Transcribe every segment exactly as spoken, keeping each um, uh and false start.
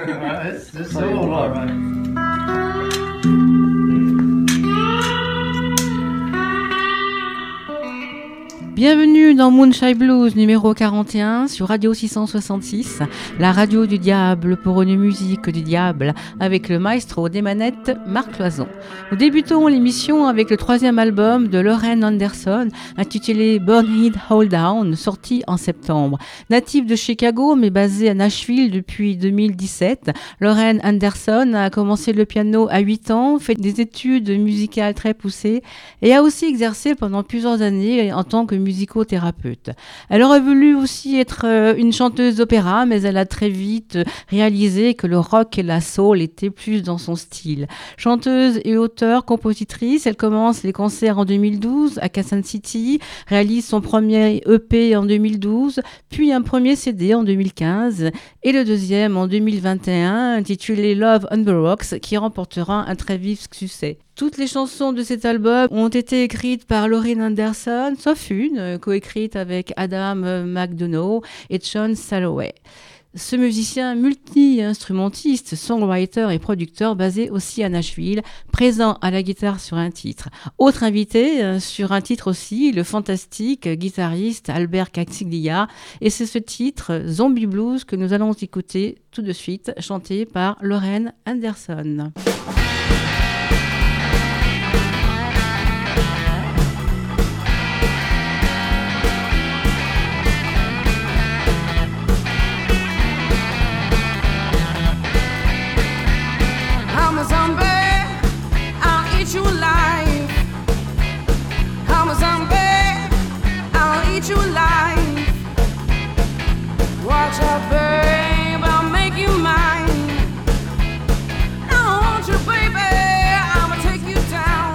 it's it's all alright. Bienvenue dans Moonshine Blues numéro quarante et un sur Radio six cent soixante-six, la radio du diable pour une musique du diable, avec le maestro des manettes Marc Loison. Nous débutons l'émission avec le troisième album de Lauren Anderson, intitulé Burn It All Down, sorti en septembre. Native de Chicago mais basée à Nashville depuis deux mille dix-sept, Lauren Anderson a commencé le piano à huit ans, fait des études musicales très poussées et a aussi exercé pendant plusieurs années en tant que musicothérapeute. Elle aurait voulu aussi être une chanteuse d'opéra, mais elle a très vite réalisé que le rock et la soul étaient plus dans son style. Chanteuse et auteure, compositrice, elle commence les concerts en deux mille douze à Kansas City, réalise son premier E P en deux mille douze, puis un premier C D en deux mille quinze et le deuxième en deux mille vingt et un intitulé Love on the Rocks qui remportera un très vif succès. Toutes les chansons de cet album ont été écrites par Lauren Anderson, sauf une, coécrite avec Adam McDonough et John Salloway. Ce musicien multi-instrumentiste, songwriter et producteur basé aussi à Nashville, présent à la guitare sur un titre. Autre invité sur un titre aussi, le fantastique guitariste Albert Castiglia. Et c'est ce titre, Zombie Blues, que nous allons écouter tout de suite, chanté par Lauren Anderson. Watch out, babe, I'll make you mine. Now, won't you, baby, I'ma take you down.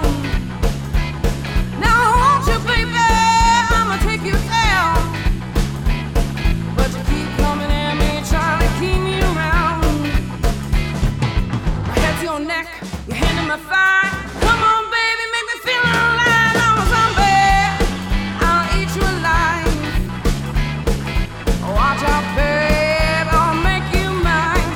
Now, won't you, baby, I'ma take you down. But you keep coming at me, trying to keep me around. My head to your neck, your hand in my thigh. Come on, baby, make me feel alive. I'm a zombie, I'll eat you alive. Watch out, babe, I'll make you mine.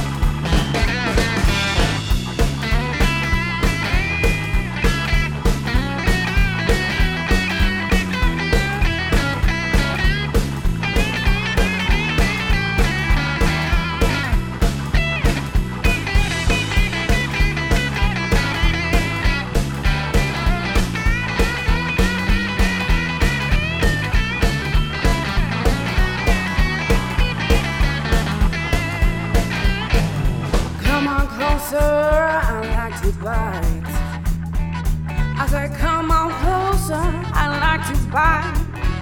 I like to bite. I say, come on closer, I like to bite.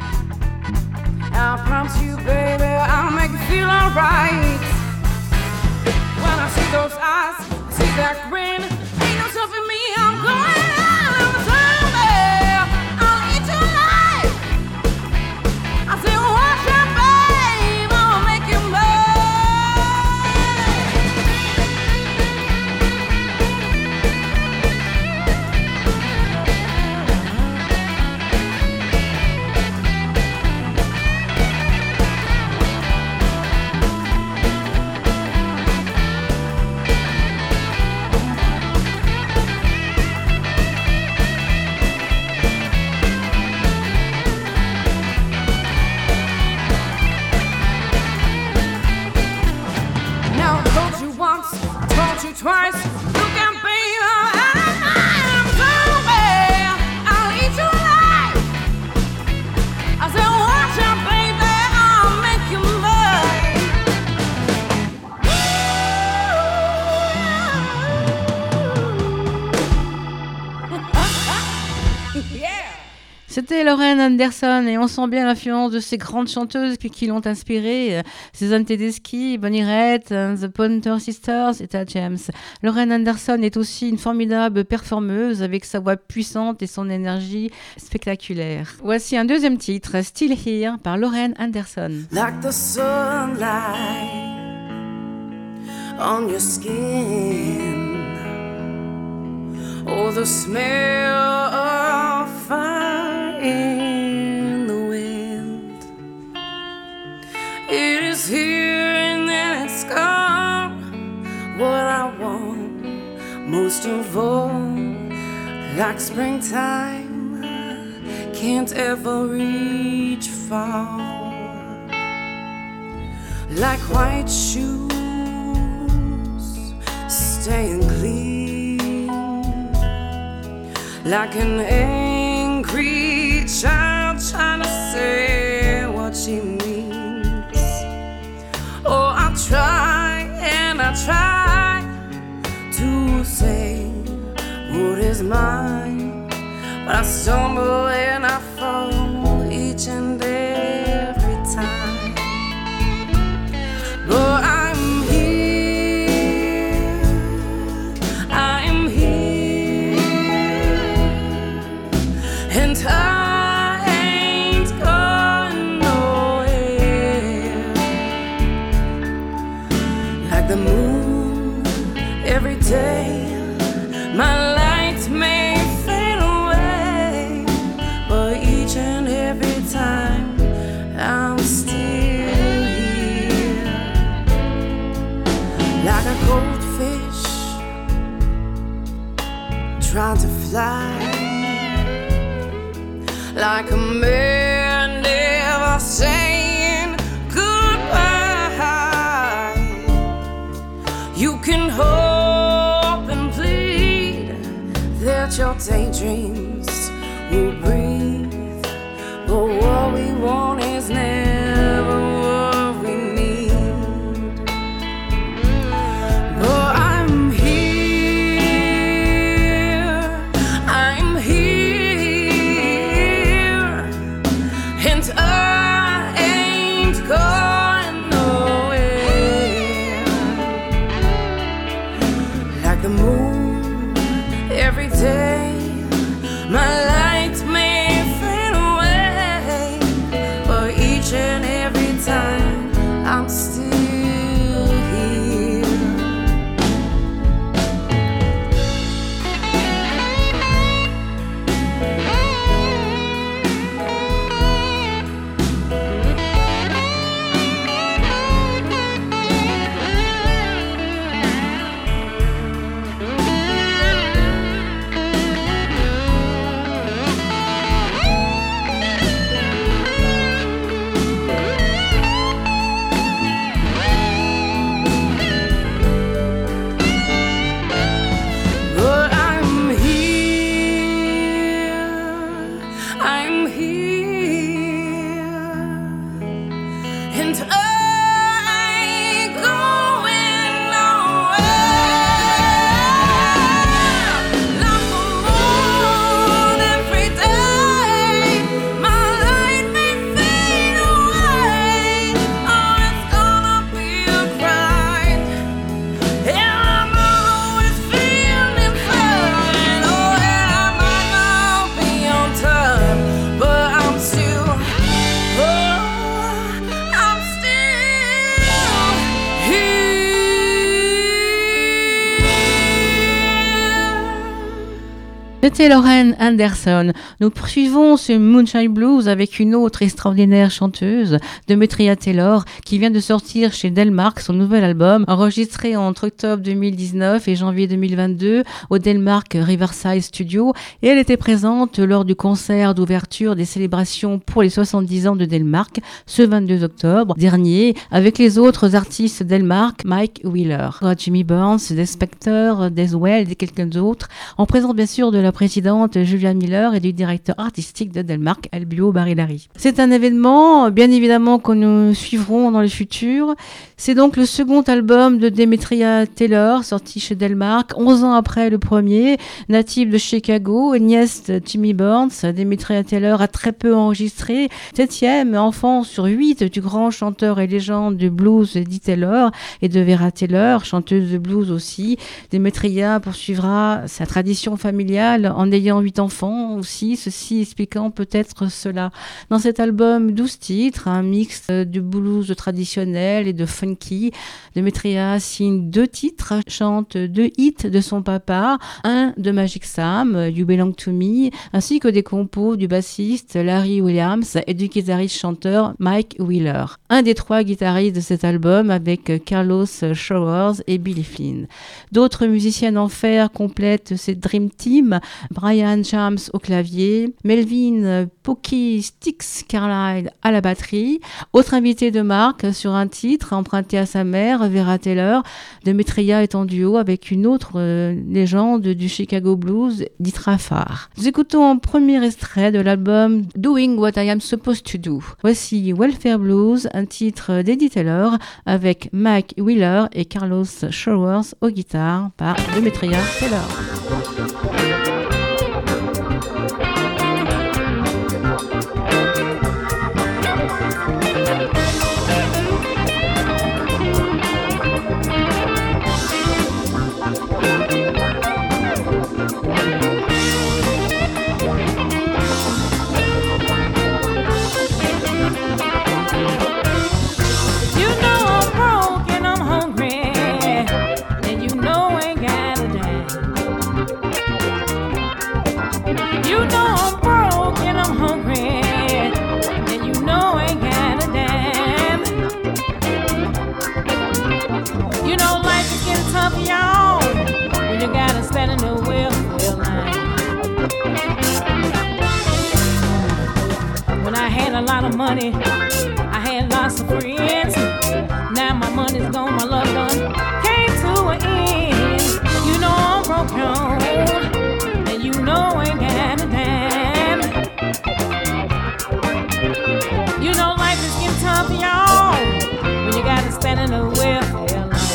I promise you, baby, I'll make you feel alright. When I see those eyes, I see that grin. Ain't no stopping me, I'm going out. I'm a zombie, I'll eat you alive. I say, watch out, babe, I'll make you mine. Twice, look at me, I'm zombie, I'll eat you alive. I said, watch out, baby, I'll make you mine. Yeah. C'était Lauren Anderson et on sent bien l'influence de ces grandes chanteuses qui, qui l'ont inspirée, Susan Tedeschi, Bonnie Raitt, The Pointer Sisters et Etta James. Lauren Anderson est aussi une formidable performeuse avec sa voix puissante et son énergie spectaculaire. Voici un deuxième titre, Still Here, par Lauren Anderson. Like the sunlight on your skin, oh the smell of fire in the wind. It is here and then it's gone. most of all, like springtime, can't ever reach far. Like white shoes, staying clean. Like an angry child trying to say what she means. Oh, I try and I try to say what is mine, but I stumble and I fall each and every time. But I'm here, I'm here, and I ain't going nowhere. Like the moon every day, my light may fade away, but each and every time I'm still here. Like a goldfish trying to fly, like a man never saying goodbye. You can hope and plead that your daydreams will breathe, but what we want is never what we need. But I'm here, I'm here, and I ain't going nowhere. Like the moon every day, my light may fade away, but each and every time I'm still here. But I'm here, I'm here, and I ain't going nowhere. Like the moon every day, my light may fade away. Oh, it's gonna be a grind, and I'm always feeling fine. Oh, and I might not be on time, but I'm still, oh, I'm still here. C'était Lauren Anderson. Nous poursuivons ce Moonshine Blues avec une autre extraordinaire chanteuse, Demetria Taylor, qui vient de sortir chez Delmark son nouvel album, enregistré entre octobre deux mille dix-neuf et janvier deux mille vingt-deux au Delmark Riverside Studio, et elle était présente lors du concert d'ouverture des célébrations pour les soixante-dix ans de Delmark ce vingt-deux octobre dernier, avec les autres artistes Delmark, Mike Wheeler, Jimmy Burns, des Spector, des Wells et quelques autres, en présence bien sûr de la présidente Julia Miller et du directeur artistique de Delmark, Albio Barilari. C'est un événement, bien évidemment, que nous suivrons dans le futur. C'est donc le second album de Demetria Taylor, sorti chez Delmark, onze ans après le premier. Native de Chicago, nièce de Jimmy Burns, Demetria Taylor a très peu enregistré. Septième enfant sur huit du grand chanteur et légende du blues Eddie Taylor et de Vera Taylor, chanteuse de blues aussi. Demetria poursuivra sa tradition familiale seul en ayant huit enfants aussi, ceci expliquant peut-être cela. Dans cet album, douze titres, un mix de blues traditionnel et de funky. Demetria signe deux titres, chante deux hits de son papa, un de Magic Sam, You Belong to Me, ainsi que des compos du bassiste Larry Williams et du guitariste-chanteur Mike Wheeler. Un des trois guitaristes de cet album avec Carlos Showers et Billy Flynn. D'autres musiciennes en fer complètent cette Dream Team, Brian James au clavier, Melvin Pookie Sticks Carlisle à la batterie. Autre invité de marque sur un titre emprunté à sa mère, Vera Taylor. Demetria est en duo avec une autre euh, légende du Chicago Blues, Ditra Farr. Nous écoutons en premier extrait de l'album Doing What I Am Supposed to Do. Voici Welfare Blues, un titre d'Eddie Taylor avec Mike Wheeler et Carlos Showers aux guitares par Demetria Taylor. A lot of money, I had lots of friends. Now my money's gone, my love done came to an end. You know I'm broken, and you know I ain't got a dime. You know life is getting tough, y'all, when you gotta stand in the welfare line.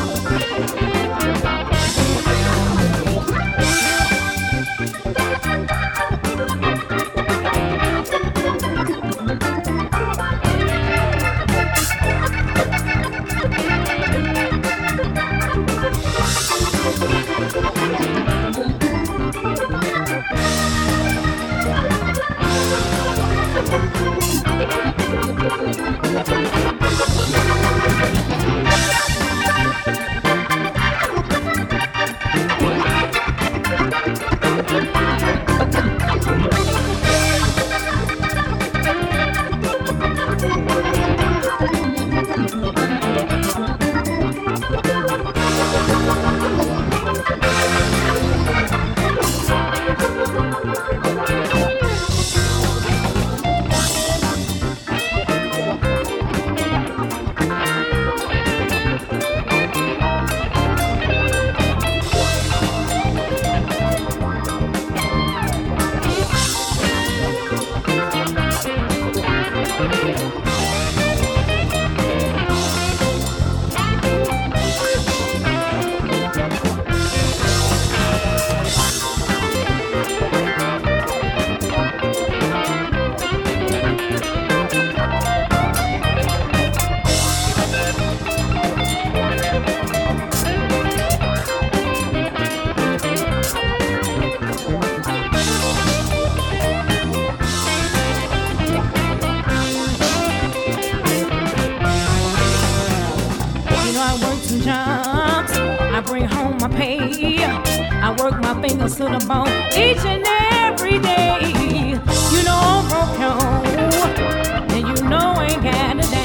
Fingers to the bone each and every day. You know I'm broke, and you know I ain't got a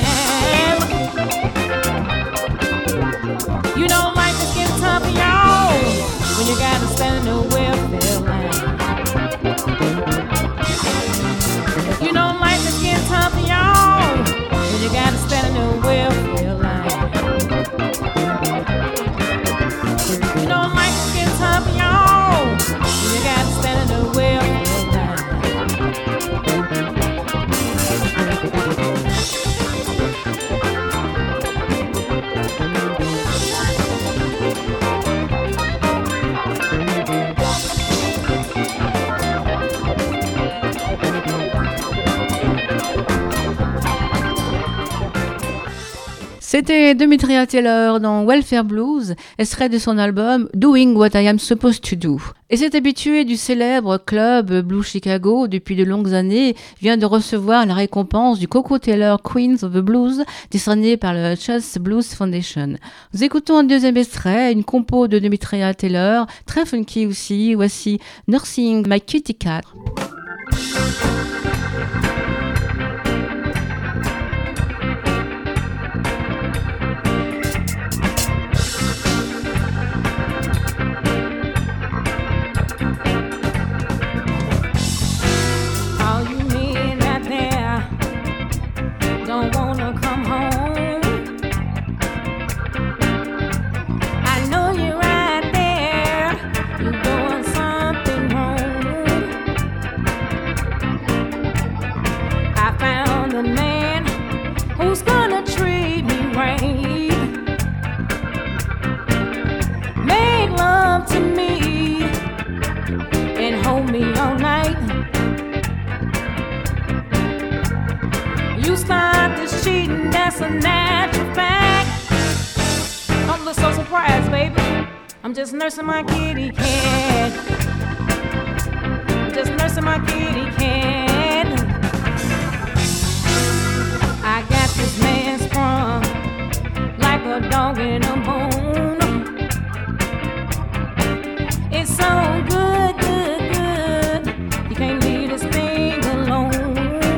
dime. You know life is getting tough, y'all, when you gotta stand in the welfare line. You know life is getting tough, y'all, when you gotta stand in the welfare line. You know life is getting tough, y'all. You gotta stand in the welfare line. C'était Demetria Taylor dans Welfare Blues, extrait de son album Doing What I Am Supposed to Do. Et cet habitué du célèbre club Blue Chicago depuis de longues années vient de recevoir la récompense du Coco Taylor Queens of the Blues décernée par le Chas Blues Foundation. Nous écoutons un deuxième extrait, une compo de Demetria Taylor, très funky aussi. Voici Nursing My Kitty Cat. That's a natural fact. Don't look so surprised, baby. I'm just nursing my kitty cat. I'm just nursing my kitty cat. I got this man sprung like a dog in a bone. It's so good, good, good. You can't leave this thing alone.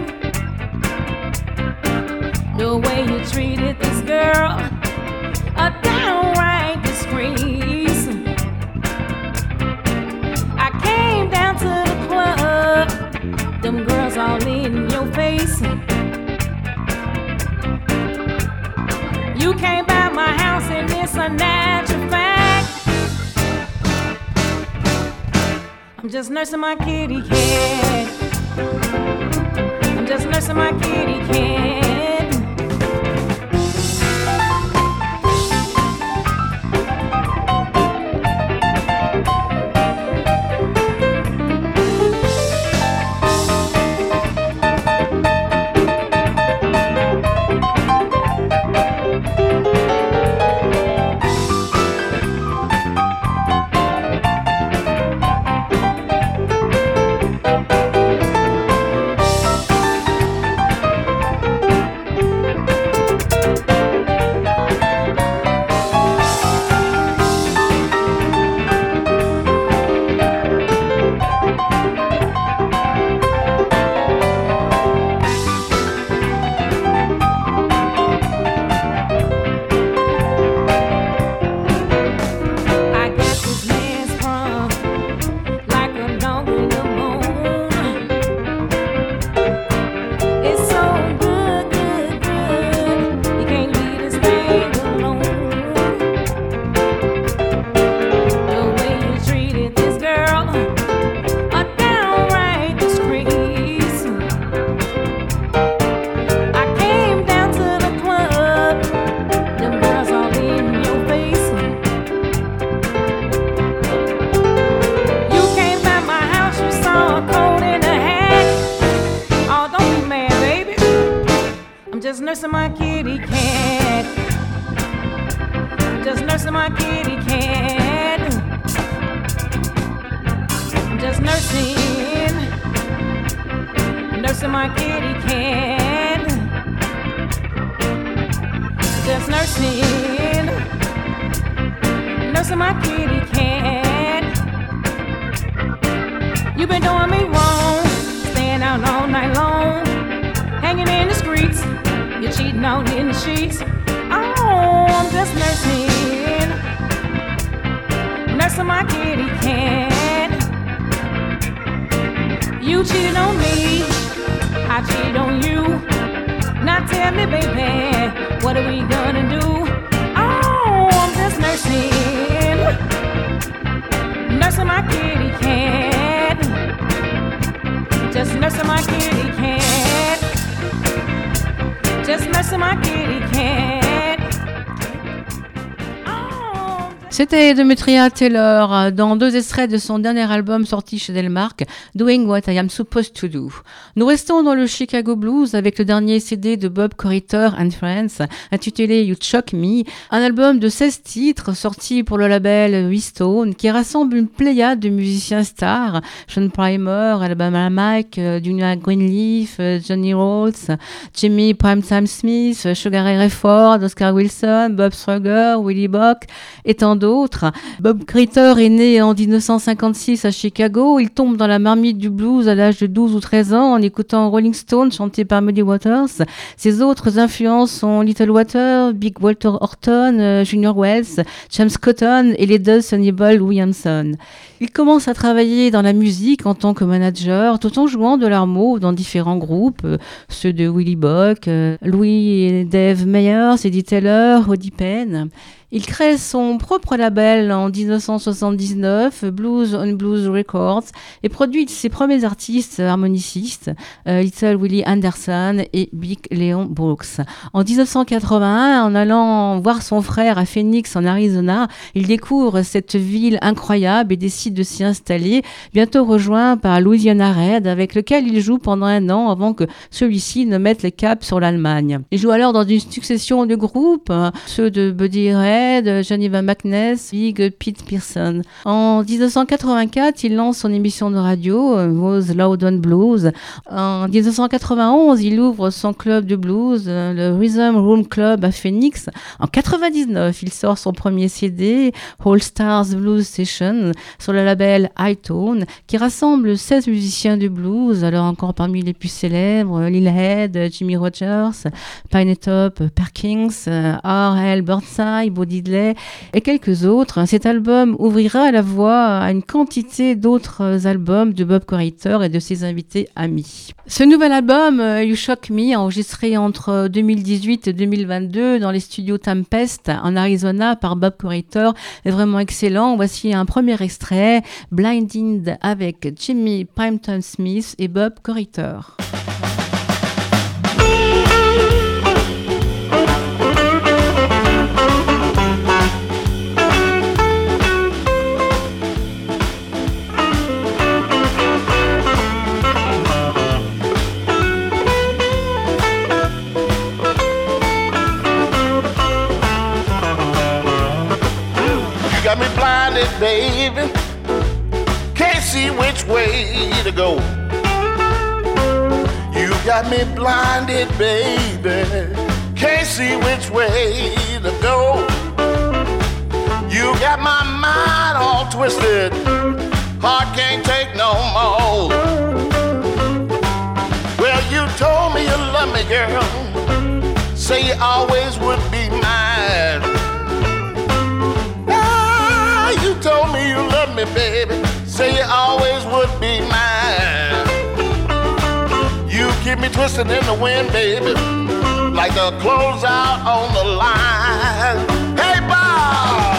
The way you treated this girl, a downright disgrace. I came down to the club, them girls all in your face. You came by my house and it's a natural fact. I'm just nursing my kitty cat. I'm just nursing my kitty cat. Nursing my kitty cat. Just nursing my kitty cat. Just nursing, nursing my kitty cat. Just nursing, nursing my kitty cat. You've been doing me wrong, staying out all night long, hanging in the streets. You're cheating out in the sheets. Oh, I'm just nursing, nursing my kitty cat. You cheated on me, I cheated on you. Now tell me, baby, what are we gonna do? Oh, I'm just nursing, nursing my kitty cat. Just nursing my kitty cat. Just nursing my kitty cat. C'était Demetria Taylor dans deux extraits de son dernier album sorti chez Delmark, Doing What I Am Supposed to Do. Nous restons dans le Chicago Blues avec le dernier C D de Bob Corritore and Friends, intitulé You Shock Me, un album de seize titres sorti pour le label Wheatstone qui rassemble une pléiade de musiciens stars, Sean Primer, Alabama Mike, Junior Greenleaf, Johnny Rolls, Jimmy Primetime Smith, Sugar Ray Rayford, Oscar Wilson, Bob Strugger, Willie Bock et tant d'autres. Bob Corritore est né en dix-neuf cent cinquante-six à Chicago. Il tombe dans la marmite du blues à l'âge de douze ou treize ans en écoutant Rolling Stone chanté par Muddy Waters. Ses autres influences sont Little Walter, Big Walter Horton, Junior Wells, James Cotton et les deux Sonny Boy Williamson. Il commence à travailler dans la musique en tant que manager tout en jouant de l'harmonie dans différents groupes, ceux de Willie Bock, Louis et Dave Meyers, Eddie Taylor, Oddie Penn. Il crée son propre label en dix-neuf cent soixante-dix-neuf, Blues on Blues Records, et produit ses premiers artistes harmonicistes, euh, Little Willie Anderson et Big Leon Brooks. En dix-neuf cent quatre-vingt-un, en allant voir son frère à Phoenix en Arizona, il découvre cette ville incroyable et décide de s'y installer, bientôt rejoint par Louisiana Red, avec lequel il joue pendant un an avant que celui-ci ne mette le cap sur l'Allemagne. Il joue alors dans une succession de groupes, ceux de Buddy Ray, de Geneva McNess, Big Pete Pearson. En dix-neuf cent quatre-vingt-quatre, il lance son émission de radio, Was Loud on Blues. En dix-neuf cent quatre-vingt-onze, il ouvre son club de blues, le Rhythm Room Club à Phoenix. En quatre-vingt-dix-neuf, il sort son premier C D, All Stars Blues Session, sur le label Hightone, qui rassemble seize musiciens de blues, alors encore parmi les plus célèbres, Lil Head, Jimmy Rogers, Pinetop Perkins, R L Burnside, Bo Diddley et quelques autres. Cet album ouvrira la voie à une quantité d'autres albums de Bob Corritore et de ses invités amis. Ce nouvel album, You Shock Me, enregistré entre deux mille dix-huit et deux mille vingt-deux dans les studios Tempest en Arizona par Bob Corritore, est vraiment excellent. Voici un premier extrait, Blinded, avec Jimmy Primetime Smith et Bob Corritore. Got me blinded, baby. Can't see which way to go. You got me blinded, baby. Can't see which way to go. You got my mind all twisted. Heart can't take no more. Well, you told me you love me, girl. Say you always would be mine. You told me you love me, baby. Say you always would be mine. You keep me twisted in the wind, baby, like the clothes out on the line. Hey, Bob!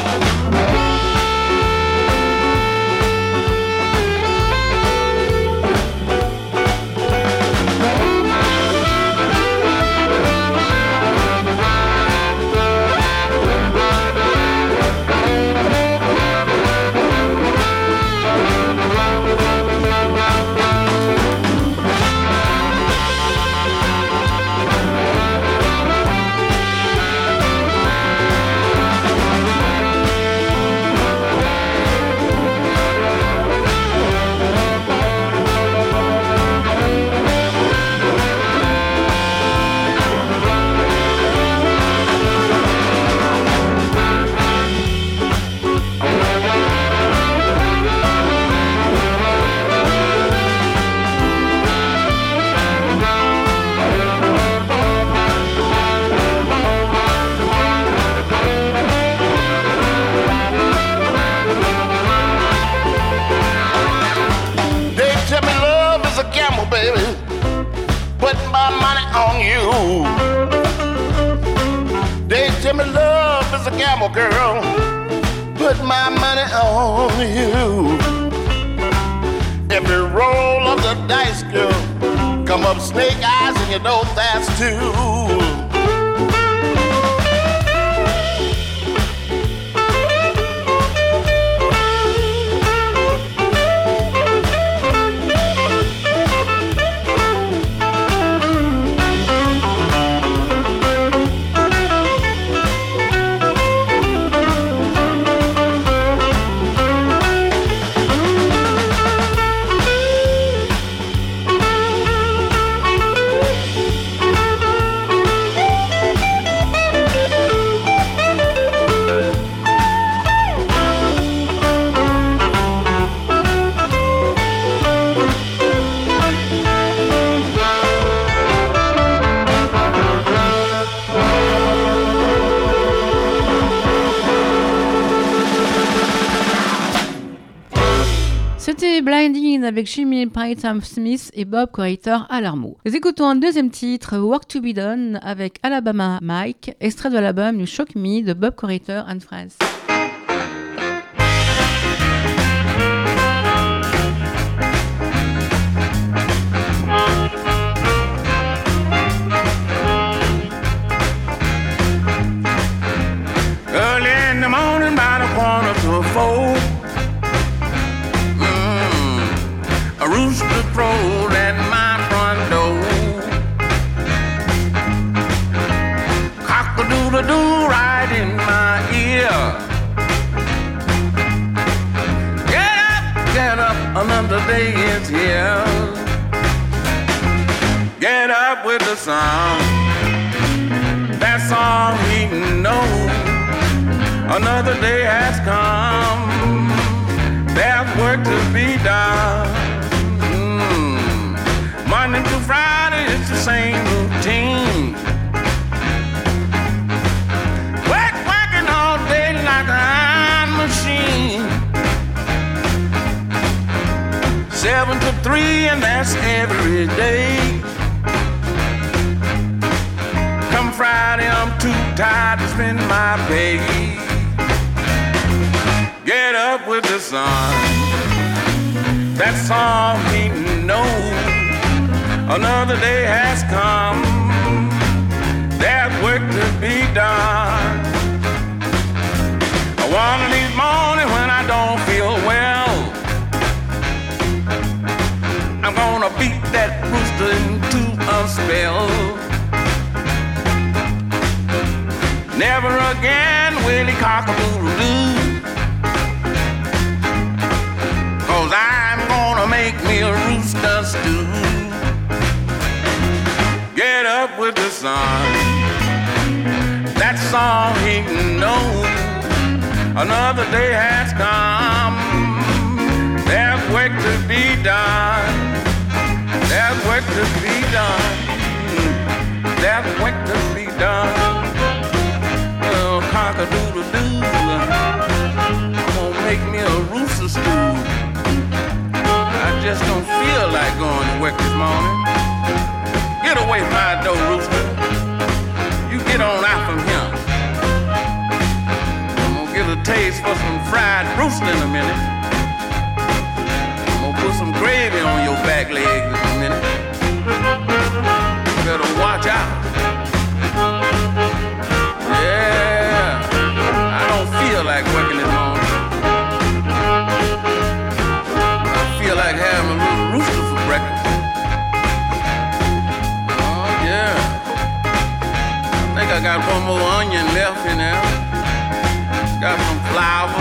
Gamble girl, put my money on you. Every roll of the dice, girl, come up snake eyes and you know that's two. C'était Blinding avec Jimmy Python Smith et Bob Corritor à l'harmo. Nous écoutons un deuxième titre, Work to be Done, avec Alabama Mike, extrait de l'album You Shock Me de Bob Corritor and Friends. Early in the morning, by the quarter to four, mm, a rooster crowed at my front door. Cock-a-doodle-doo right in my ear. Get up, get up, another day is here. Get up with the sun, that's all he knows. Another day has come, there's work to be done. Mm. Monday to Friday, it's the same routine. Work, working all day like an iron machine. Seven to three, and that's every day. Come Friday, I'm too tired to spend my pay. Get up with the sun, that's all he knows. Another day has come, there's work to be done. One of these mornings when I don't feel well, I'm gonna beat that rooster into a spell. Never again will he cock-a-doodle-doo, 'cause I'm gonna make me a rooster stew. Get up with the sun, that's all he knows. Another day has come, there's work to be done. There's work to be done. There's work to be done. Oh, cock-a-doodle-doo, gonna make me a rooster stew. I just don't feel like going to work this morning. Get away from my door, rooster. You get on out from here. I'm gonna get a taste for some fried rooster in a minute. I'm gonna put some gravy on your back legs in a minute. You better watch out. Yeah, I don't feel like working this morning. I feel like having a little rooster for breakfast. Oh yeah, I think I got one more onion left in there. Got some flour,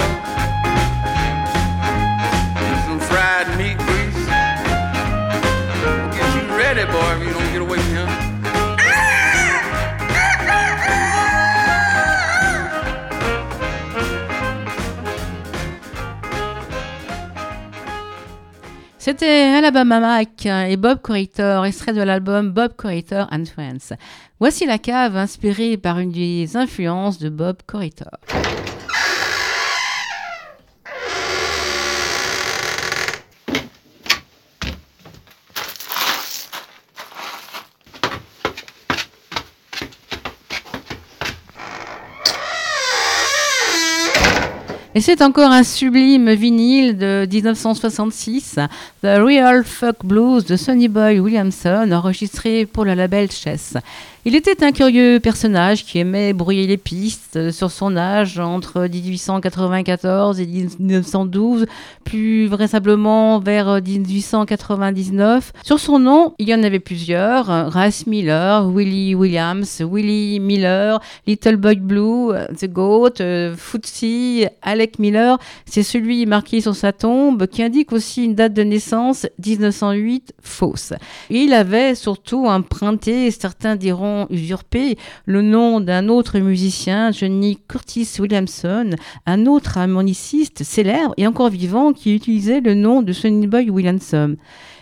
some fried meat grease. I'll get you ready, boy, if you don't get away from here. C'était Alabama Mike et Bob Corritor, extrait de l'album Bob Corritor and Friends. Voici la cave inspirée par une des influences de Bob Corritor. Et c'est encore un sublime vinyle de dix-neuf cent soixante-six, The Real Folk Blues de Sonny Boy Williamson, enregistré pour le label Chess. Il était un curieux personnage qui aimait brouiller les pistes sur son âge entre dix-huit cent quatre-vingt-quatorze et dix-neuf cent douze, plus vraisemblablement vers dix-huit cent quatre-vingt-dix-neuf. Sur son nom, il y en avait plusieurs, Ras Miller, Willie Williams, Willie Miller, Little Boy Blue, The Goat, euh, Footsie, Alec Miller. C'est celui marqué sur sa tombe qui indique aussi une date de naissance, dix-neuf cent huit, fausse. Et il avait surtout emprunté, certains diront usurpé, le nom d'un autre musicien, Johnny Curtis Williamson, un autre harmoniciste célèbre et encore vivant qui utilisait le nom de Sonny Boy Williamson.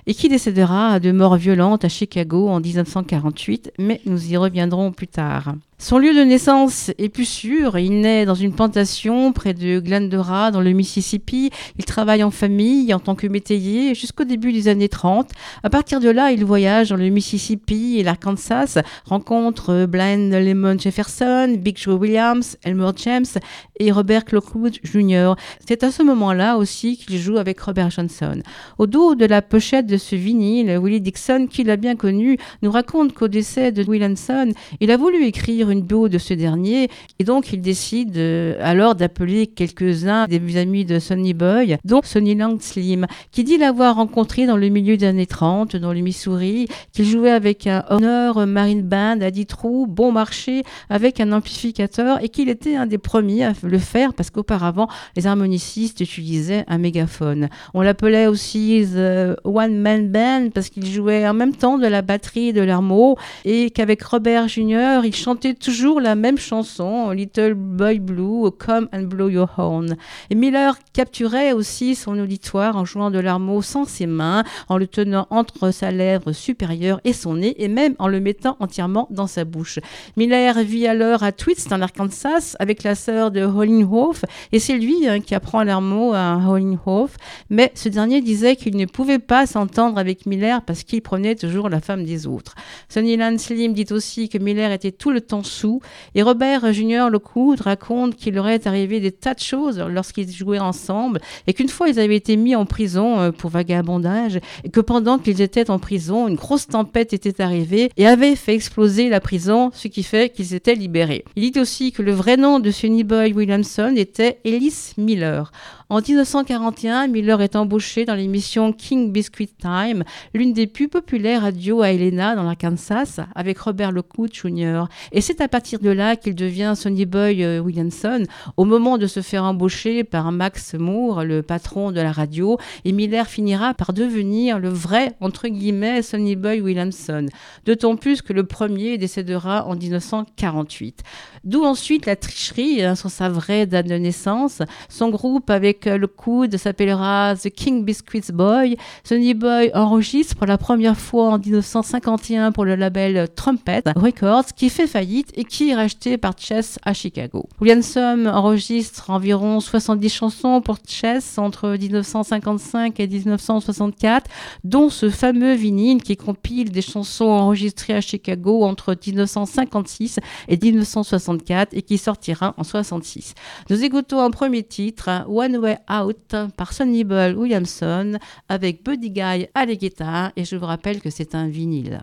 et qui décédera de mort violente à Chicago en dix-neuf cent quarante-huit, mais nous y reviendrons plus tard. Son lieu de naissance est plus sûr. Il naît dans une plantation près de Glendora, dans le Mississippi. Il travaille en famille en tant que métayer jusqu'au début des années trente. À partir de là, il voyage dans le Mississippi et l'Arkansas, rencontre Blind Lemon Jefferson, Big Joe Williams, Elmer James et Robert Lockwood junior C'est à ce moment-là aussi qu'il joue avec Robert Johnson. Au dos de la pochette de ce vinyle, Willie Dixon, qui l'a bien connu, nous raconte qu'au décès de Williamson, il a voulu écrire une bio de ce dernier et donc il décide euh, alors d'appeler quelques-uns des amis de Sonny Boy, dont Sonnyland Slim, qui dit l'avoir rencontré dans le milieu des années trente dans le Missouri, qu'il jouait avec un Honor Marine Band à dix trous, bon marché, avec un amplificateur et qu'il était un des premiers à le faire parce qu'auparavant les harmonicistes utilisaient un mégaphone. On l'appelait aussi The One Man Band parce qu'il jouait en même temps de la batterie et de l'harmo et qu'avec Robert junior il chantait toujours la même chanson, Little Boy Blue, Come and Blow Your Horn. Et Miller capturait aussi son auditoire en jouant de l'harmo sans ses mains, en le tenant entre sa lèvre supérieure et son nez, et même en le mettant entièrement dans sa bouche. Miller vit alors à Twitts, dans l'Arkansas, avec la sœur de Howlin' Wolf, et c'est lui hein, qui apprend l'harmo à Howlin' Wolf, mais ce dernier disait qu'il ne pouvait pas s'entendre avec Miller parce qu'il prenait toujours la femme des autres. Sonnyland Slim dit aussi que Miller était tout le temps sous, et Robert junior Lockwood raconte qu'il leur est arrivé des tas de choses lorsqu'ils jouaient ensemble, et qu'une fois ils avaient été mis en prison pour vagabondage, et que pendant qu'ils étaient en prison, une grosse tempête était arrivée et avait fait exploser la prison, ce qui fait qu'ils étaient libérés. Il dit aussi que le vrai nom de Sonny Boy Williamson était Ellis Miller. En dix-neuf cent quarante et un, Miller est embauché dans l'émission King Biscuit Time, l'une des plus populaires radios à Helena dans l'Arkansas, avec Robert Lockwood junior Et c'est à partir de là qu'il devient Sonny Boy euh, Williamson, au moment de se faire embaucher par Max Moore, le patron de la radio, et Miller finira par devenir le vrai, entre guillemets, Sonny Boy Williamson. D'autant plus que le premier décédera en dix-neuf cent quarante-huit. D'où ensuite la tricherie hein, sur sa vraie date de naissance. Son groupe avec le coude s'appellera The King Biscuits Boy. Sonny Boy enregistre pour la première fois en dix-neuf cent cinquante et un pour le label Trumpet Records, qui fait faillite et qui est racheté par Chess à Chicago. Williamson enregistre environ soixante-dix chansons pour Chess entre dix-neuf cent cinquante-cinq et dix-neuf cent soixante-quatre, dont ce fameux vinyle qui compile des chansons enregistrées à Chicago entre dix-neuf cent cinquante-six et dix-neuf cent soixante-quatre et qui sortira en soixante-six. Nous écoutons un premier titre, One Way Out, par Sonny Boy Williamson, avec Buddy Guy à la guitare, et je vous rappelle que c'est un vinyle.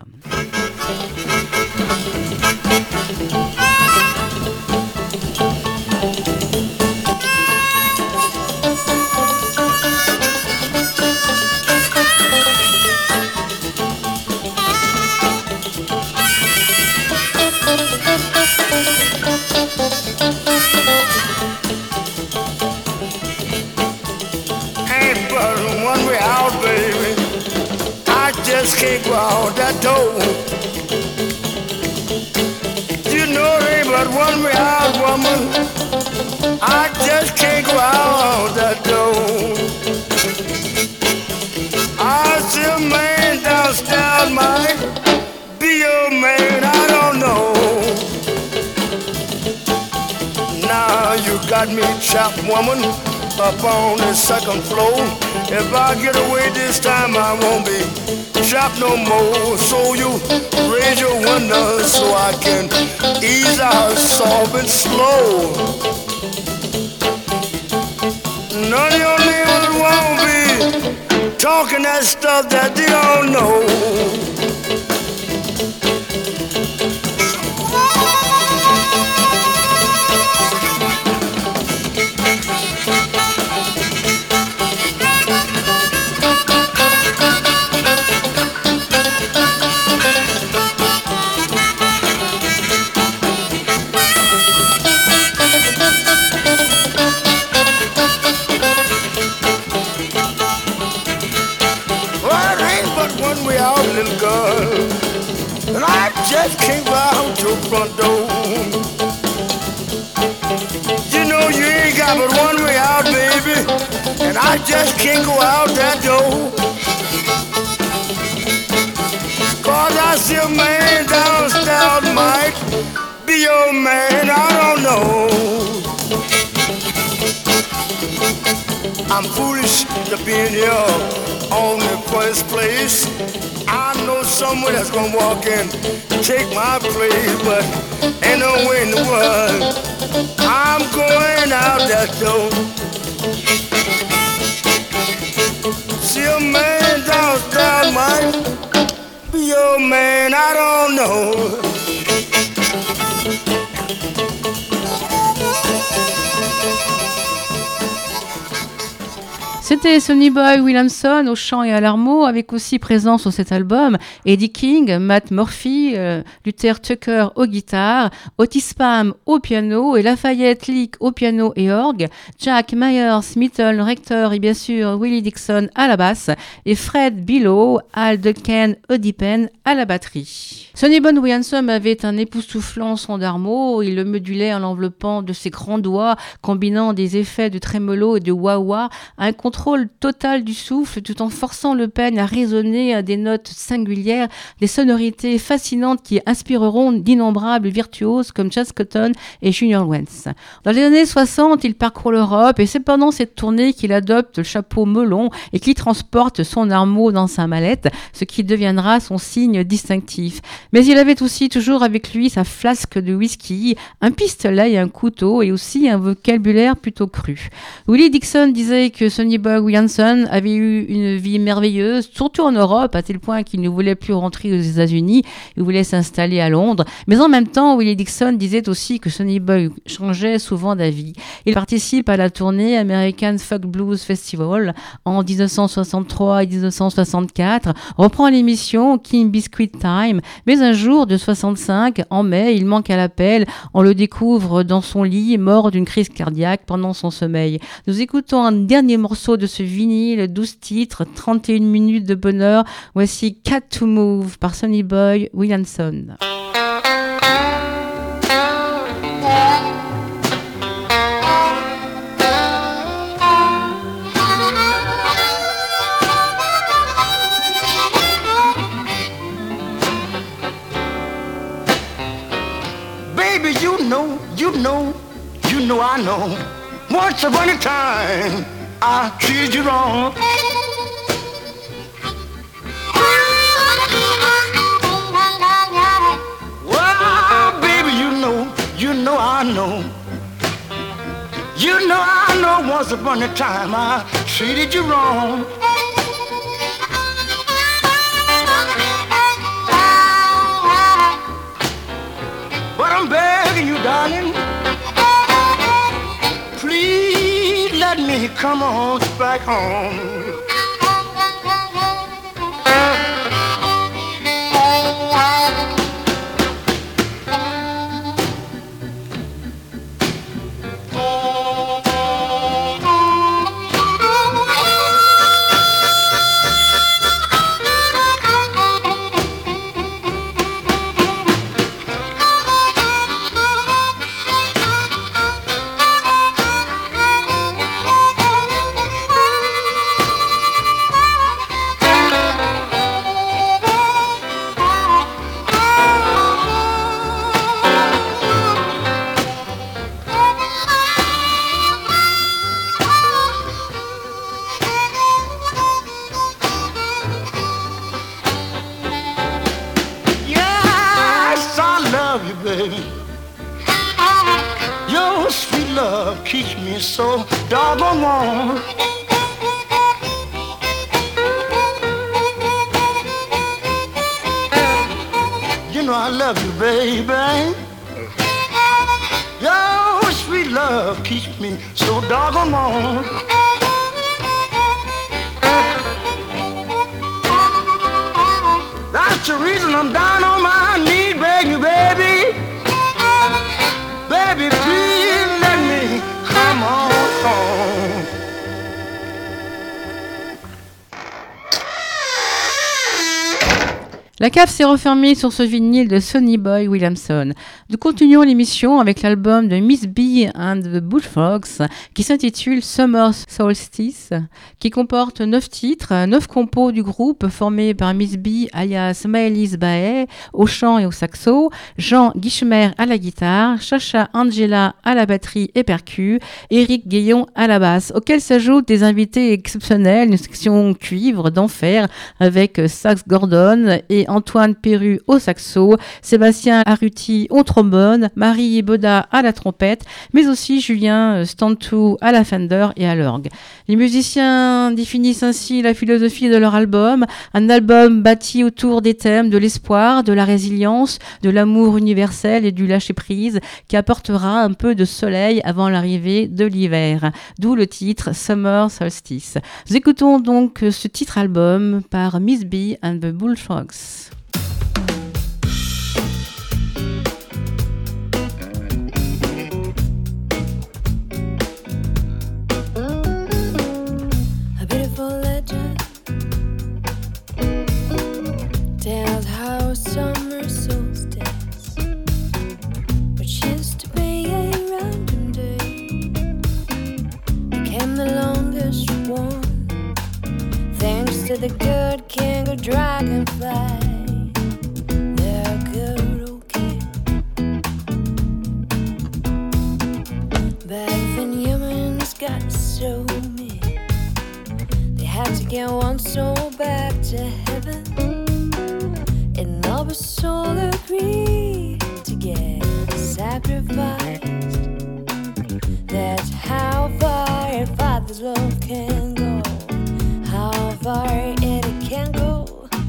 Just can't go out that door. You know there ain't but one way out, woman. I just can't go out that door. I see a man downstairs might be your man, I don't know. Now you got me trapped, woman, up on the second floor. If I get away this time, I won't be trapped no more. So you raise your window so I can ease out soft and slow. None of your neighbors won't be talking that stuff that they don't know. Just can't go out your front door. You know you ain't got but one way out, baby, and I just can't go out that door. See a man downstairs might be your man, I don't know. I'm foolish to be in here on the first place. I know someone that's gonna walk in, take my place, but ain't no way in the world I'm going out that door. See a man downstairs might be your man, I don't know. C'était Sonny Boy Williamson au chant et à l'harmo, avec aussi présent sur cet album Eddie King, Matt Murphy, euh, Luther Tucker aux guitares, Otis Pam au piano et Lafayette Leak au piano et orgue, Jack Myers, Mitchell Rector et bien sûr Willie Dixon à la basse et Fred Billow, Al Duncan Odipen à la batterie. Sonny Boy Williamson avait un époustouflant son d'harmo, il le modulait en l'enveloppant de ses grands doigts, combinant des effets de trémolo et de wah-wah, un contrôle total du souffle tout en forçant le pen à résonner à des notes singulières, des sonorités fascinantes qui inspireront d'innombrables virtuoses comme Chas Cotton et Junior Wentz. Dans les années soixante, il parcourt l'Europe et c'est pendant cette tournée qu'il adopte le chapeau melon et qu'il transporte son harmo dans sa mallette, ce qui deviendra son signe distinctif. Mais il avait aussi toujours avec lui sa flasque de whisky, un pistolet et un couteau et aussi un vocabulaire plutôt cru. Willie Dixon disait que Sonny Boy Williamson avait eu une vie merveilleuse, surtout en Europe, à tel point qu'il ne voulait plus rentrer aux États-Unis, il voulait s'installer à Londres. Mais en même temps, Willie Dixon disait aussi que Sonny Boy changeait souvent d'avis. Il participe à la tournée American Folk Blues Festival en dix-neuf cent soixante-trois et dix-neuf cent soixante-quatre, reprend l'émission King Biscuit Time, mais un jour de soixante-cinq, en mai, il manque à l'appel, on le découvre dans son lit, mort d'une crise cardiaque pendant son sommeil. Nous écoutons un dernier morceau de ce vinyle, douze titres, trente et une minutes de bonheur. Voici Cat to Move par Sonny Boy Williamson. Baby, you know, you know, you know I know. Once upon a time I treated you wrong. Well, baby, you know, you know I know. You know I know once upon a time I treated you wrong. But I'm begging you, darling, please let me come on back home. So doggone warm. You know I love you, baby. Your sweet love keeps me so doggone warm. That's the reason I'm down on my knees, begging you, baby. Baby, please let me come on home. La cave s'est refermée sur ce vinyle de Sonny Boy Williamson. Nous continuons l'émission avec l'album de Miss B and the Bullfrogs qui s'intitule Summer Solstice, qui comporte neuf titres, neuf compos du groupe formés par Miss B alias Maëlys Bae au chant et au saxo, Jean Guichemer à la guitare, Chacha Angela à la batterie et percus, Éric Guéillon à la basse, auxquels s'ajoutent des invités exceptionnels, une section cuivre d'enfer avec Sax Gordon et Antoine Perru au saxo, Sébastien Arruti au trombone, Marie Boda à la trompette, mais aussi Julien Stantou à la Fender et à l'orgue. Les musiciens définissent ainsi la philosophie de leur album, un album bâti autour des thèmes de l'espoir, de la résilience, de l'amour universel et du lâcher-prise qui apportera un peu de soleil avant l'arrivée de l'hiver. D'où le titre Summer Solstice. Nous écoutons donc ce titre album par Miss B and the Bullfrogs. A beautiful legend tells how summer solstice, which used to be a random day, became the longest one, thanks to the good king of dragonfly, the good old king. Back then humans got so mean, they had to get one soul back to heaven, and all the soul agreed to get sacrificed. That's how far a father's love can go, how far it can go.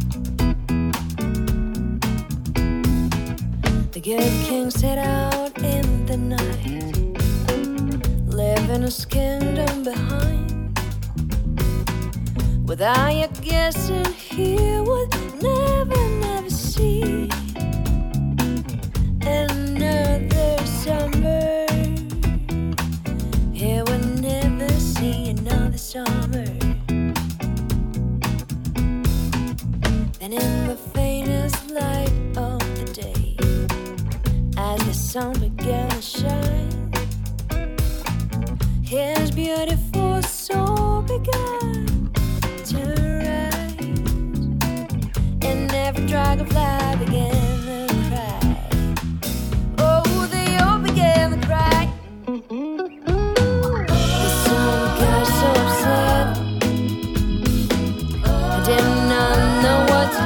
The good king set out in the night, leaving his kingdom behind, without you guessing he would never, never see another summer. He would never see another summer. And in the faintest light of the day, as the sun began to shine, his beautiful soul began to rise, and every dragonfly began to cry. Oh, they all began to cry. The sun got so upset, I did not know what to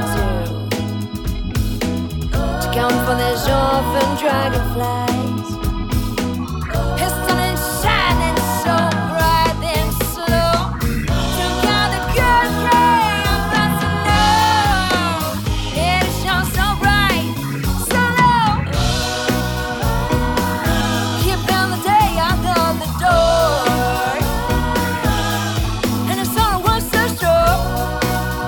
do to come for these orphan dragonflies. His sun is shining so bright and slow, took out the good king across the snow. It shone so bright, so low, keeping the day out of the door, and the sun was so strong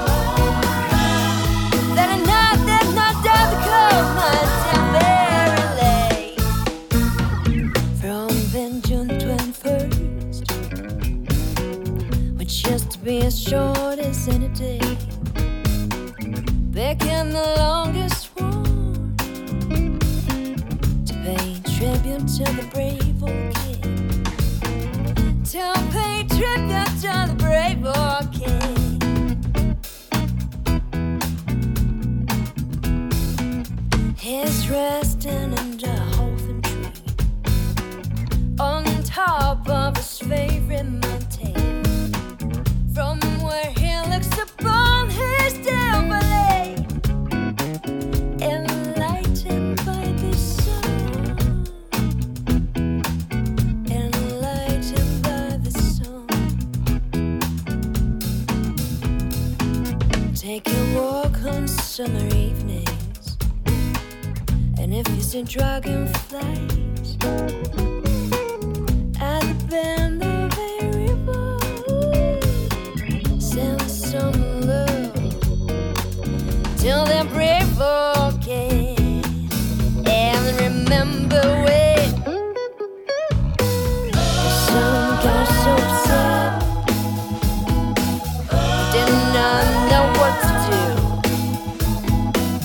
that at night did not dare to come until very late. From then June twenty-first, which used to be as short as any day, became the longest one, to pay tribute to the brave old king, to pay tribute to the brave old king. He's resting under a hawthorn tree, on top of his favorite mountain, from where he looks upon his silver lake, enlightened by the sun, enlightened by the sun. Take a walk on summer evenings, and if you see dragonflies at the bend of a river, send some love till the brave old king. And remember when the sun got so upset, did not know what to do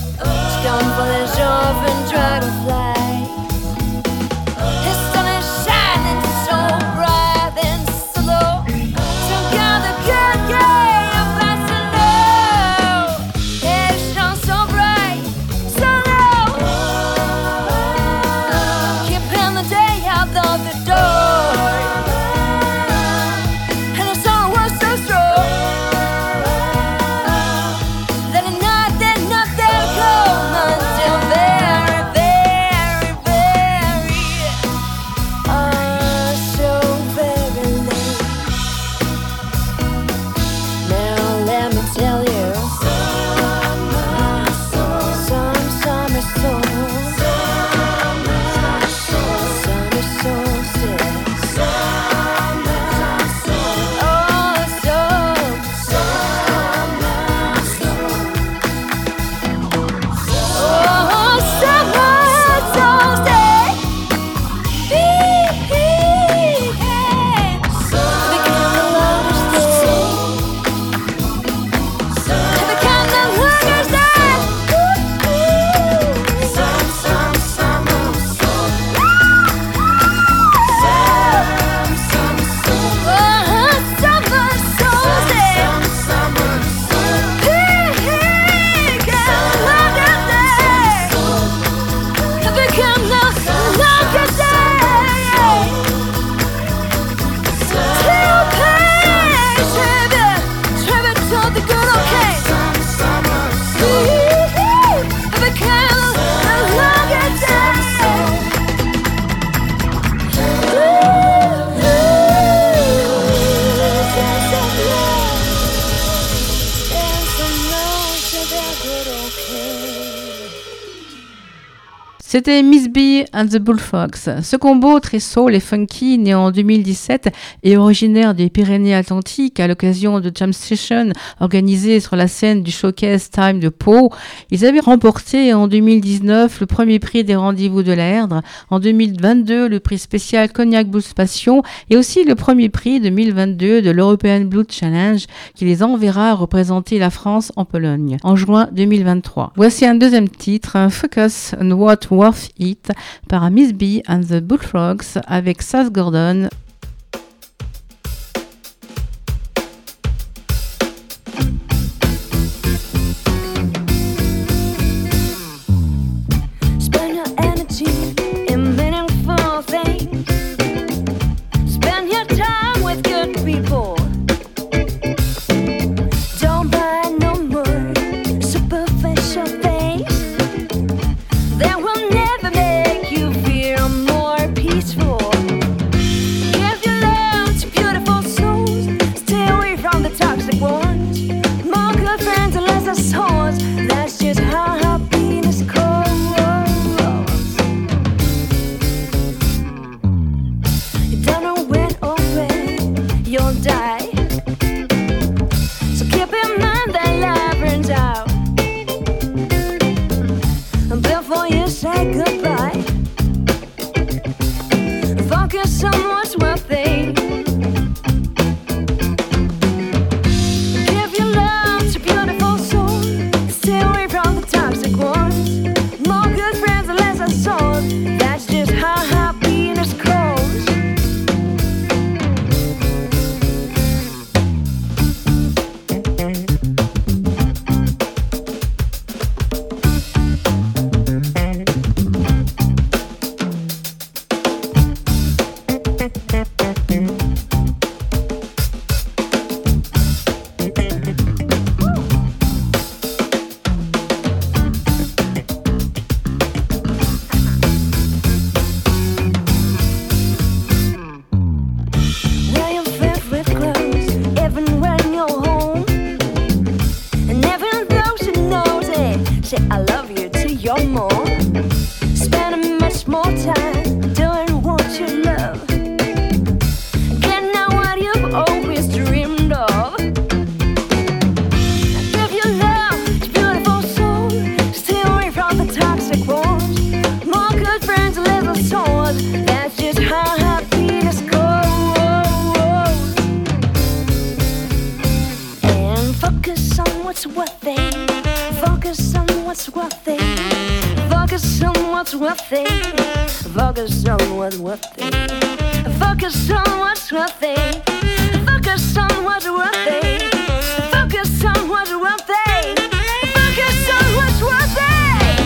C'était Miss B and the Bullfrogs. Ce combo très soul et funky, né en deux mille dix-sept et originaire des Pyrénées-Atlantiques à l'occasion de jam sessions organisées sur la scène du showcase Time de Pau, ils avaient remporté en deux mille dix-neuf le premier prix des Rendez-vous de la Erdre, en deux mille vingt-deux le prix spécial Cognac Blues Passion et aussi le premier prix deux mille vingt-deux de l'European Blues Challenge qui les enverra représenter la France en Pologne en juin deux mille vingt-trois. Voici un deuxième titre, un Focus on What Worth It par Miss B and the Bullfrogs avec Saz Gordon. Spend your energy in meaningful things. Spend your time with good people. Don't buy no more superficial things. That will never make you feel more peaceful. Give your love to beautiful souls. Stay away from the toxic ones. More good friends and less assholes. That's just how happiness goes. You don't know when or where you'll die. So keep in mind that life runs out. And before you say goodbye, focus on what's worth it. Give your love to beautiful souls. Stay away from the toxic ones. More good friends and less assholes. That's just how happiness goes. Wear your favorite clothes even when you're home. And even though she knows it, say I love you to your mom. Spending much more time doing what you love. Getting out what you've always dreamed of. Give your love to beautiful souls. Stay away from the toxic ones. More good friends and little souls. That's just how happiness goes. And focus on what's worth it. Focus on what's worth it. Focus on what's worth it. Focus on what's worth it. Focus on what's worth it. Focus on what's worth it. Focus on what's worth it. Focus on what's worth it.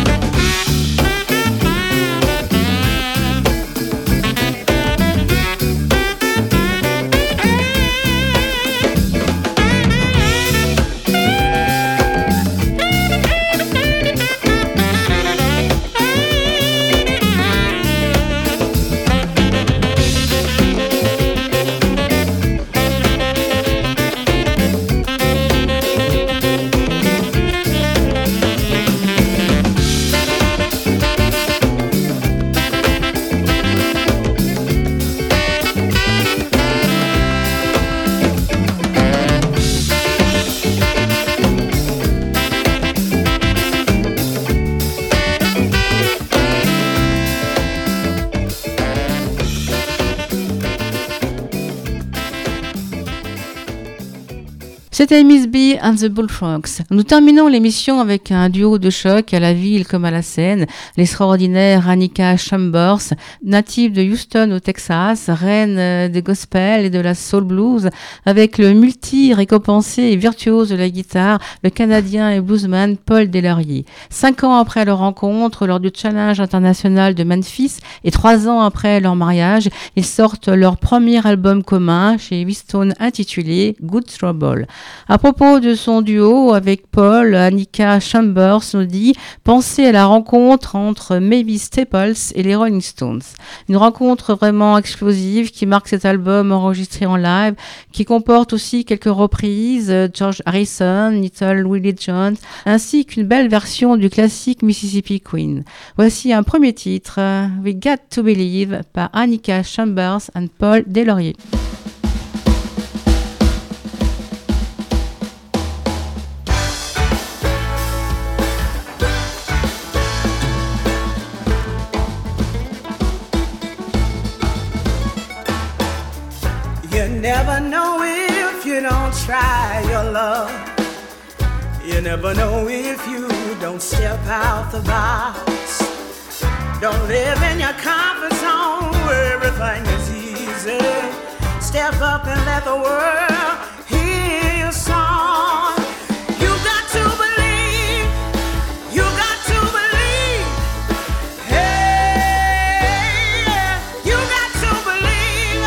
C'était Miss B and the Bullfrogs. Nous terminons l'émission avec un duo de choc à la ville comme à la scène. L'extraordinaire Annika Chambers, native de Houston au Texas, reine des gospel et de la soul blues, avec le multi-récompensé et virtuose de la guitare, le Canadien et bluesman Paul Delaurier. Cinq ans après leur rencontre, lors du Challenge international de Memphis, et trois ans après leur mariage, ils sortent leur premier album commun chez Wheatstone intitulé Good Trouble. À propos de son duo avec Paul, Annika Chambers nous dit « Pensez à la rencontre entre Mavis Staples et les Rolling Stones. Une rencontre vraiment explosive qui marque cet album enregistré en live, qui comporte aussi quelques reprises, George Harrison, Little Willie Jones, ainsi qu'une belle version du classique Mississippi Queen. Voici un premier titre, We Got to Believe, par Annika Chambers and Paul Delaurier. You never know if you don't try your love. You never know if you don't step out the box. Don't live in your comfort zone where everything is easy. Step up and let the world hear your song. You got to believe. You got to believe. Hey, you got to believe.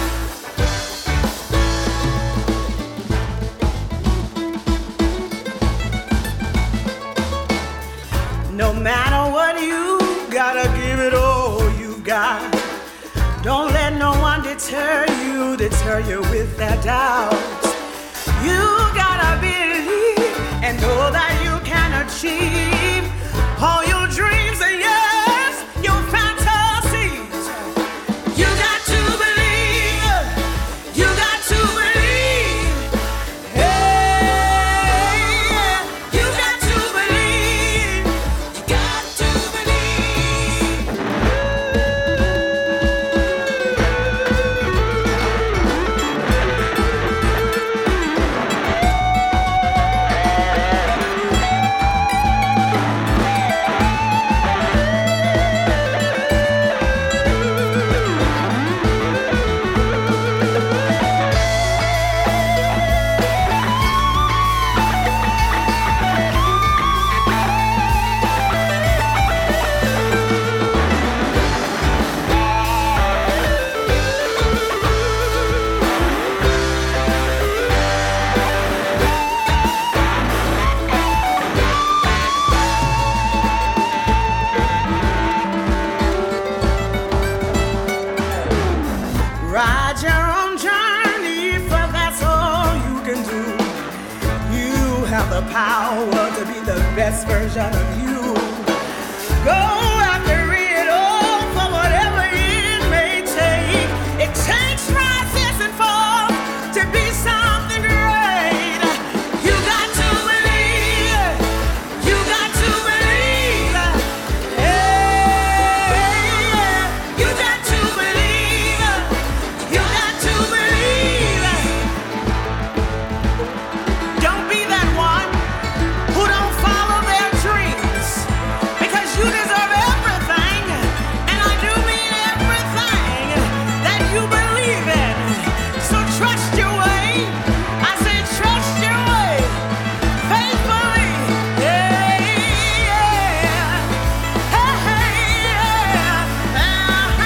No matter what you gotta give it all you got. Don't let no one deter you, deter you with their doubts. You gotta believe and know that you can achieve all your dreams and yes, your fantasies. You got to believe. You got to believe. Hey, you got to believe. You got to believe. Ride your own journey, for that's all you can do. You have the power to be the best version of you. Go after it all for whatever it may take. It takes rises and falls to be something great. You got to believe. You got to believe. Hey, you got to believe. You got to believe. Don't be that one who don't follow their dreams, because you deserve everything, and I do mean everything that you believe in. So trust your way. I say trust your way faithfully. Yeah, yeah. Hey, hey, yeah. Uh-huh,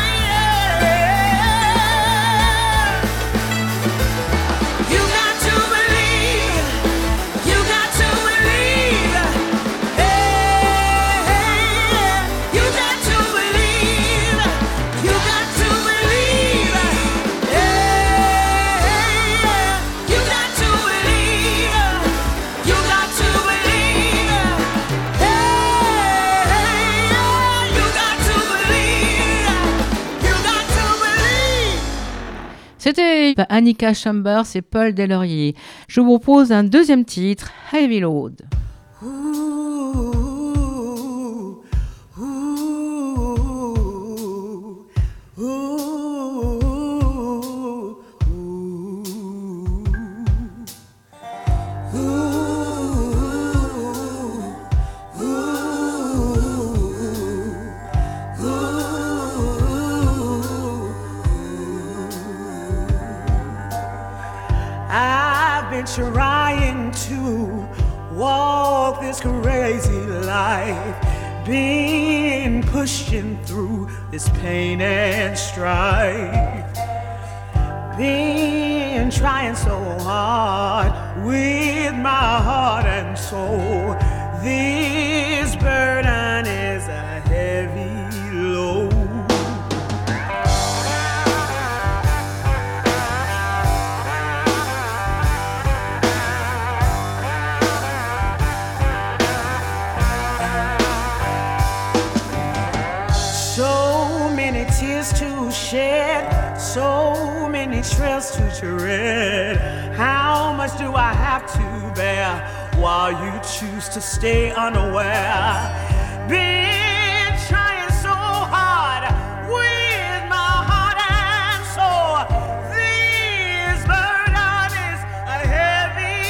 yeah. You got to believe. You got to believe. Hey, you got to believe. You got to believe. Hey, you got to believe. You got to believe. Hey, you got to believe. You got to believe. C'était Annika Chambers et Paul Delaurier. Je vous propose un deuxième titre, Heavy Load. Ooh, ooh, ooh, I've been trying to walk this crazy life, been pushing through this pain and strife, been been trying so hard with my heart and soul. This burden is a heavy load. So many tears to shed, so many trails to tread. How much do I have to bear while you choose to stay unaware? Been trying so hard with my heart and soul. This burden is a heavy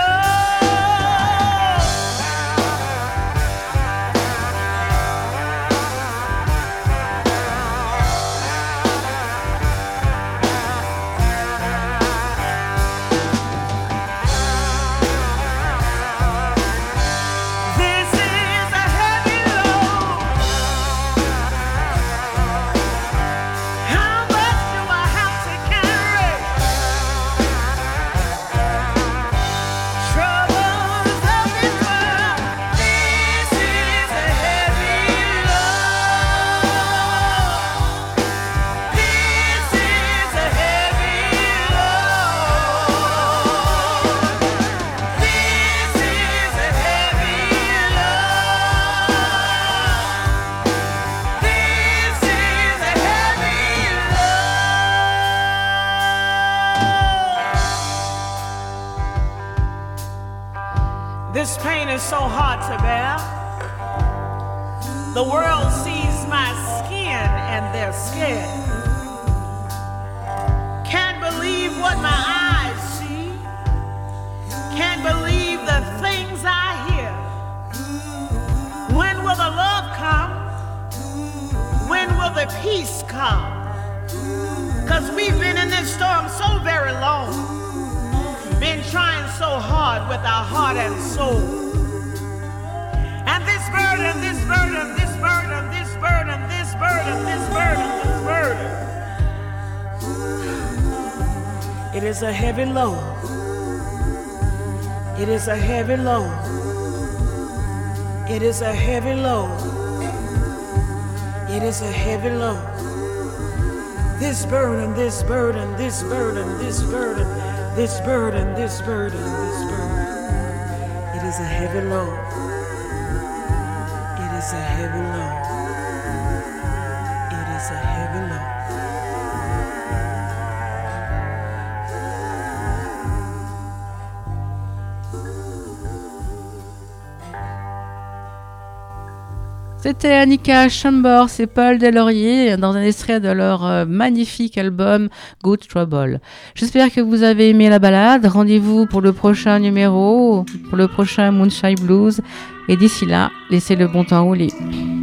This pain is so hard to bear. The world sees my skin and they're scared. Can't believe what my eyes see. Can't believe the things I hear. When will the love come? When will the peace come? 'Cause we've been in this storm so very long. Been trying so hard with our heart and soul. And this burden, this burden, this burden, this burden, this burden, this burden, this burden. It is a heavy load. It is a heavy load. It is a heavy load. It is a heavy load. This burden, this burden, this burden, this burden. This burden, this burden, this burden, it is a heavy load. It is a heavy load. It is a heavy load. C'était Annika Chambers et Paul Delaurier dans un extrait de leur euh, magnifique album Good Trouble. J'espère que vous avez aimé la balade. Rendez-vous pour le prochain numéro, pour le prochain Moonshine Blues. Et d'ici là, laissez le bon temps rouler.